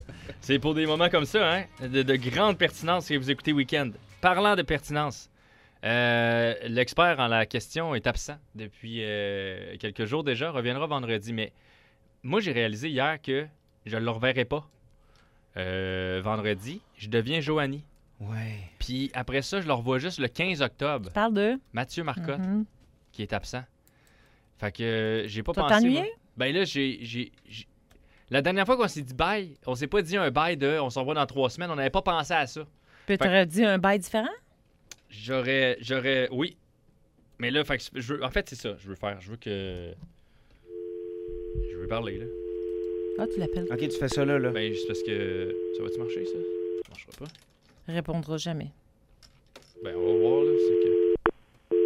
C'est pour des moments comme ça, hein, de grande pertinence que vous écoutez Week-end. Parlant de pertinence, l'expert en la question est absent depuis quelques jours déjà, reviendra vendredi. Mais moi, j'ai réalisé hier que je ne le reverrai pas vendredi. Je deviens Joanie. Ouais. Puis après ça, je le revois juste le 15 octobre. Tu parles de... Mathieu Marcotte, Mhm. qui est absent. Fait que j'ai pas T'as pensé... t'ennuyé? moi. Ben là, j'ai... La dernière fois qu'on s'est dit bye, on s'est pas dit un bye de on s'en va dans 3 semaines, on n'avait pas pensé à ça. Puis t'aurais dit un bail différent? J'aurais... Oui. Mais là, fait que en fait, c'est ça, je veux faire. Je veux que... Je veux parler, là. Ah, tu l'appelles. OK, tu fais ça là. Ben, juste parce que... Ça va-tu marcher, ça? Ça marchera pas. Répondra jamais. Ben, on va voir, là, c'est que...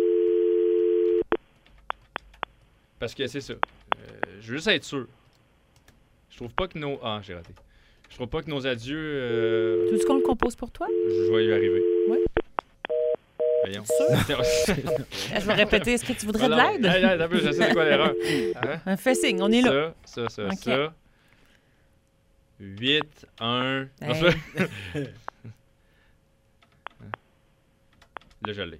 Parce que c'est ça. Je veux juste être sûr. Je trouve pas que nos... Ah, j'ai raté. Je trouve pas que nos adieux... Tout ce qu'on le compose pour toi? Je vais y arriver. Oui. Voyons. Je vais répéter. Est-ce que tu voudrais de Alors, l'aide? hey, attends un peu, je sais c'est quoi l'erreur. Hein? Fais signe, on est là. Ça. Ok. 8, 1... Hey. Là, je l'ai.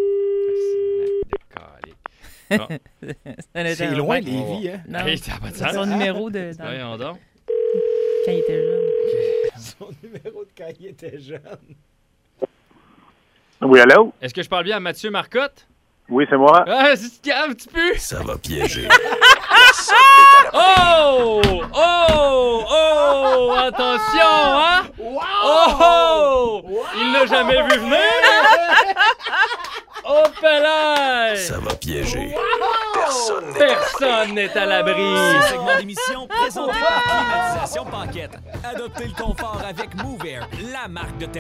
C'est loin, Lévis, hein? Non, Hey, t'as pas de c'est sens. son numéro de... dans- Voyons donc. quand il était jeune. Son numéro de quand il était jeune. Oui, allô? Est-ce que je parle bien à Mathieu Marcotte? Oui, c'est moi. Ah, c'est calme un petit peu! Ça va piéger. Oh! Oh! Oh! Attention, hein? Oh! Il l'a jamais vu venir! Oh, pelay! Ça va piéger. Personne n'est à l'abri! Ce segment d'émission présenté par Climatisation Paquette. Adoptez le confort avec Move Air, la marque de